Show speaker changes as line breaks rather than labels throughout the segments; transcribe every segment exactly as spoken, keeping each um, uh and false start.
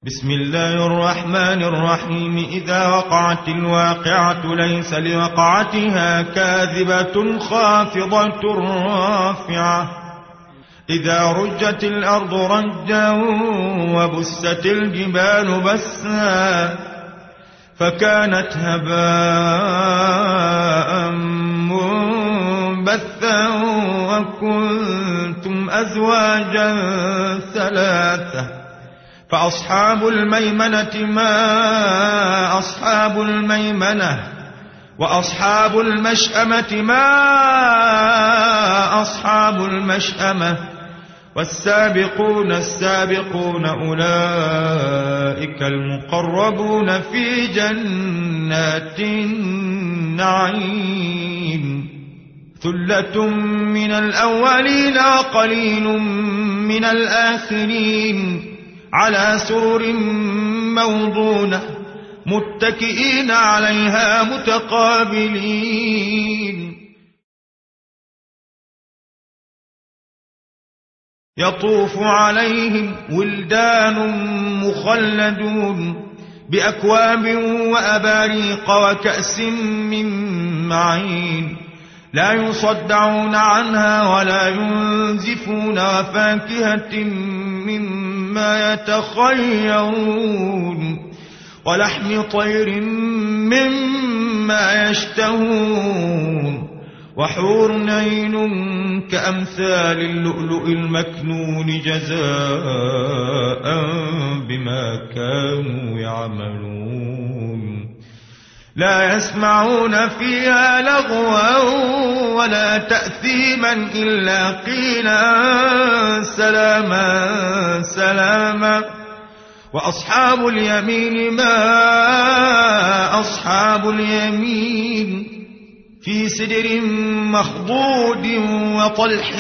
بسم الله الرحمن الرحيم. إذا وقعت الواقعة ليس لوقعتها كاذبة خافضة رافعة. إذا رجت الأرض رجا وبست الجبال بسا فكانت هباء منبثا وكنتم أزواجا ثلاثة. فأصحاب الميمنة ما أصحاب الميمنة وأصحاب المشأمة ما أصحاب المشأمة والسابقون السابقون أولئك المقربون في جنات النعيم. ثلة من الأولين وقليل من الآخرين على سرر موضونة متكئين عليها متقابلين. يطوف عليهم ولدان مخلدون بأكواب وأباريق وكأس من معين لا يصدعون عنها ولا ينزفون وفاكهة مما يتخيرون ولحم طير مما يشتهون وحور عين كأمثال اللؤلؤ المكنون جزاء بما كانوا يعملون. لا يسمعون فيها لغوا ولا تأثيما إلا قيلا سلاما سلاما. وأصحاب اليمين ما أصحاب اليمين في سدر مخضود وطلح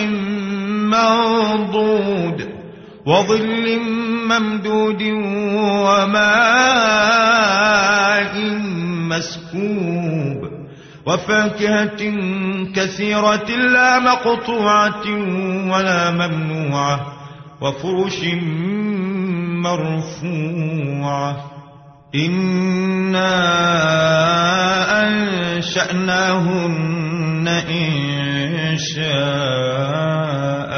منضود وظل ممدود وماء مسكوب وفاكهة كثيرة لا مقطوعة ولا ممنوعة وفرش مرفوعة. إنا أنشأناهن إنشاء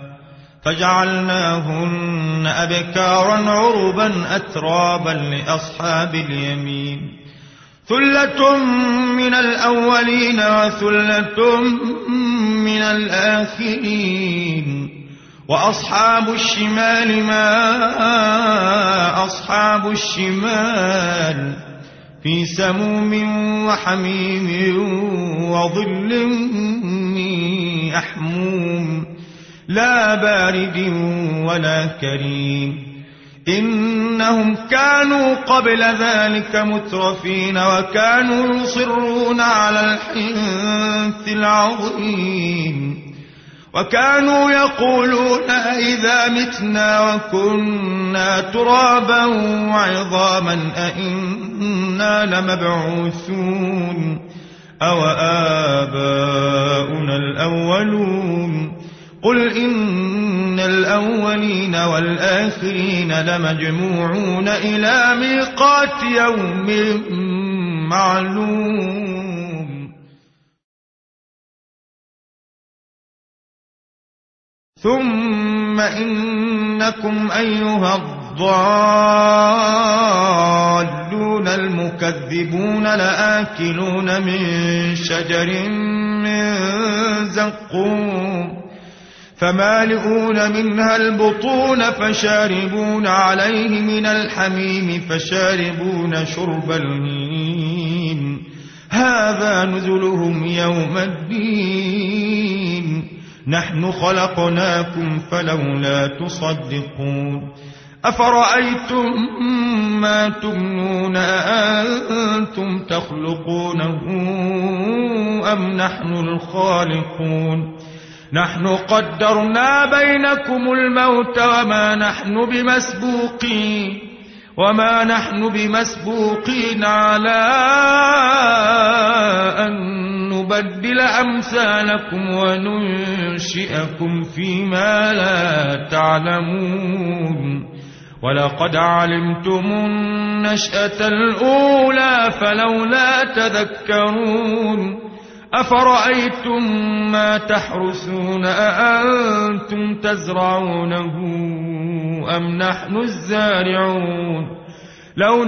فجعلناهن أبكارا عربا أترابا لأصحاب اليمين. ثلة من الأولين وثلة من الآخرين. وأصحاب الشمال ما أصحاب الشمال في سموم وحميم وظل يحموم لا بارد ولا كريم. إنهم كانوا قبل ذلك مترفين وكانوا يصرون على الحنث العظيم وكانوا يقولون إذا متنا وكنا ترابا وعظاما أئنا لمبعوثون أو آباؤنا الأولون. قل إن الأولين والآخرين لمجموعون إلى ميقات يوم معلوم. ثم إنكم أيها الضالون المكذبون لآكلون من شجر من زقوم فمالئون منها البطون فشاربون عليه من الحميم فشاربون شرب الهيم. هذا نزلهم يوم الدين. نحن خلقناكم فلولا تصدقون. أفرأيتم ما تمنون أأنتم تخلقونه أم نحن الخالقون؟ نحن قدرنا بينكم الموت وما نحن بمسبوقين وما نحن بمسبوقين على أن نبدل أمثالكم وننشئكم فيما لا تعلمون. ولقد علمتم النشأة الأولى فلولا تذكرون أفرأيتم ما تحرثون أأنتم تزرعونه أم نحن الزارعون لو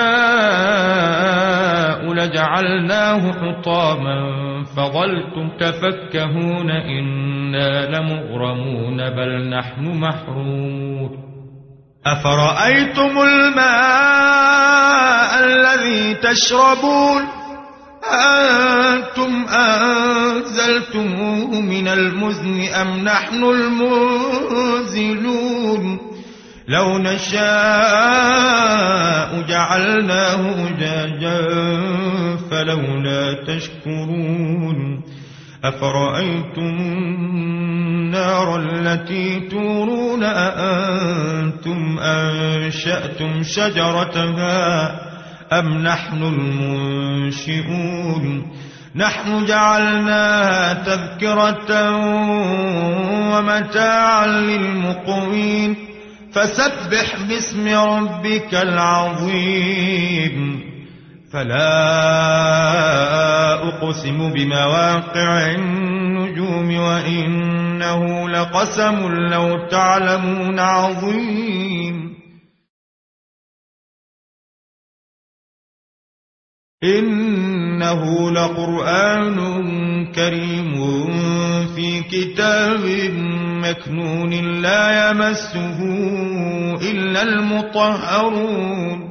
نشاء لجعلناه حطاما فظلتم تفكهون إنا لمغرمون بل نحن محرومون أفرأيتم الماء الذي تشربون أأنتم أنزلتموه من المزن أم نحن المنزلون لو نشاء جعلناه أجاجا فلولا تشكرون أفرأيتم النار التي تورون أأنتم أنشأتم شجرتها أم نحن المنشئون نحن جعلناها تذكرة ومتاعا للمقوين فسبح باسم ربك العظيم فلا أقسم بمواقع النجوم وإنه لقسم لو تعلمون عظيم إنه لقرآن كريم في كتاب مكنون لا يمسه إلا المطهرون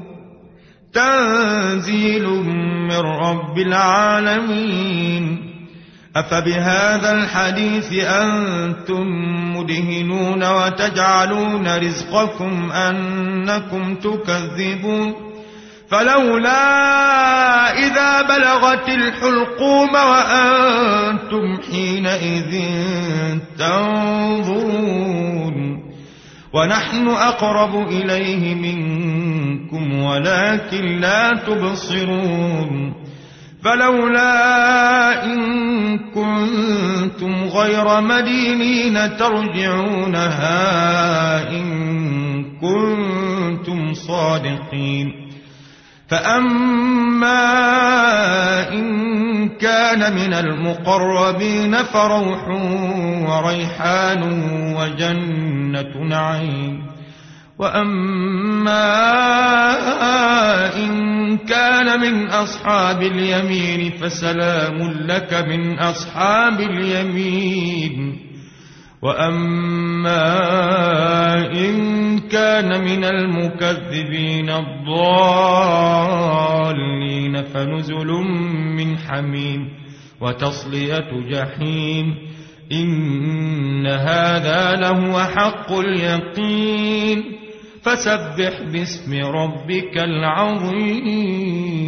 تنزيل من رب العالمين أفبهذا الحديث أنتم مدهنون وتجعلون رزقكم أنكم تكذبون فلولا إذا بلغت الحلقوم وأنتم حينئذ تنظرون ونحن أقرب إليه منكم ولكن لا تبصرون فلولا إن كنتم غير مدينين ترجعونها إن كنتم صادقين فأما إن كان من المقربين فروح وريحان وجنة نعيم وأما إن كان من أصحاب اليمين فسلام لك من أصحاب اليمين وأما إن كان من المكذبين الضالين فنزل من حميم وتصلية جحيم إن هذا لهو حق اليقين فسبح باسم ربك العظيم